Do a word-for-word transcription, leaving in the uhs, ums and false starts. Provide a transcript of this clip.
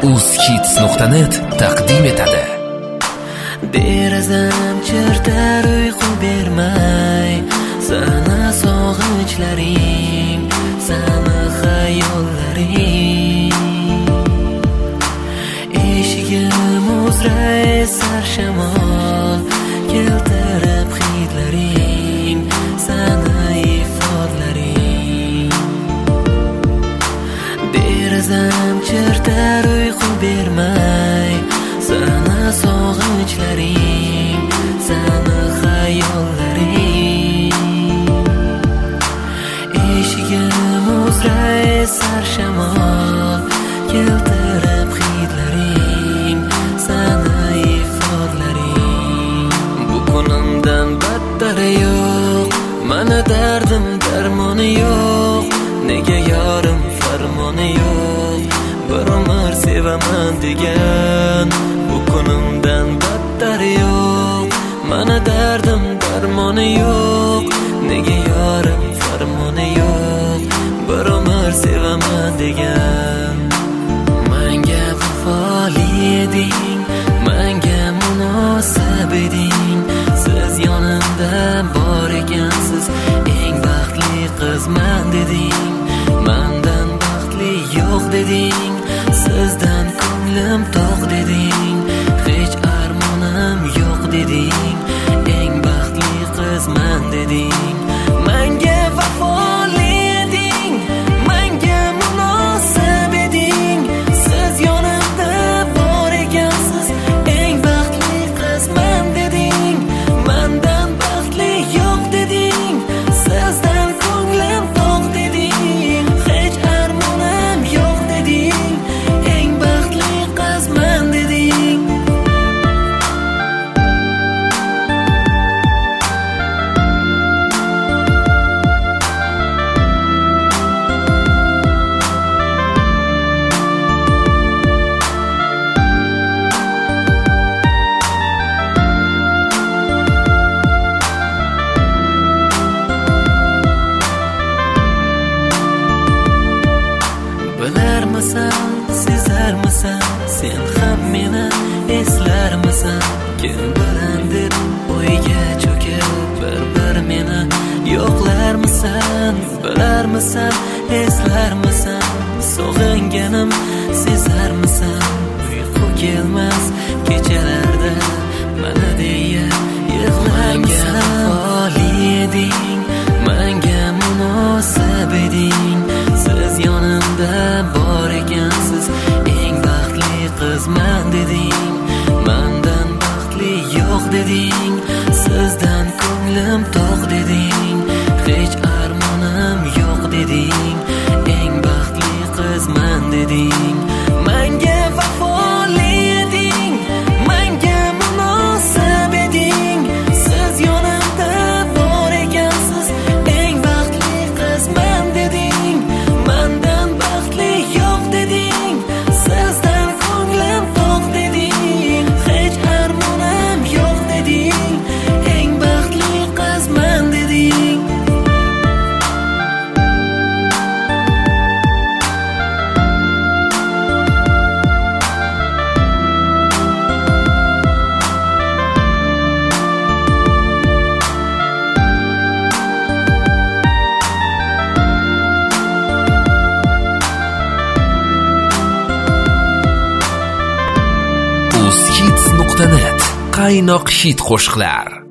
uzkids nuqta net taqdim etadi. Derazam chertar uyqu bermay, sana sog'inchlaring, sana xayollaring. Eshigim uzray sar shamol, keltirib hidlaring, sana ifodlaring. Derazam chertar uyqu bermay, sana sog'inchlaring, sana xayollaring. Eshigim uzray sar shamol, keltirib hidlaring, sana ifodlaring. Bu kunimdan battar yo'q, mana dardim darmoni yo'q. Nega yorim farmoni yo'q, bir umr sevaman degan. Bu kunimdan battar yo'q, mana dardim darmoni yo'q. Nega yorim farmoni yo'q, bir umr sevaman degan. Menga vafoli eding, menga munosib eding. Siz yonimda bor ekansiz, eng baxtli qizman deding. Mendan baxtli yo'q deding, sizdan ko'nglim to'q deding. Hech armonim yo'q deding, eng baxtli qizman deding. Menga vafoli eding, menga munosib eding. Siz yonimda bor ekansiz, eng baxtli qizman deding. Mendan baxtli yo'q deding, sizdan ko'nglim to'q deding. Hech armonim yo'q deding, eng baxtli qizman deding. Bilarmisan, sezarmisan, sen ham meni eslarmisan? Kim bilan deb o'yga cho'kib bir-bir meni yo'qlarmisan? Bilarmisan, eslarmisan, sog'inganim sezarmisan? Uyqu kelmas kechalarda mana deya yig'larmisan. Vafoli eding, menga munosib eding. Siz yonimda bor ekansiz, eng baxtli qizman deding. Mendan baxtli yo'q deding, sizdan ko'nglim to'q deding. Hech armonim yo'q deding, eng baxtli qizman deding. Menga vafoli eding, menga munosib eding. Siz yonimda bor ekansiz, eng baxtli qizman deding. Mendan baxtli yo'q deding, sizdan ko'nglim to'q deding. Hech armonim yo'q deding, eng baxtli qizman deding. uzkids nuqta net qaynoq hit qo'shiqlar.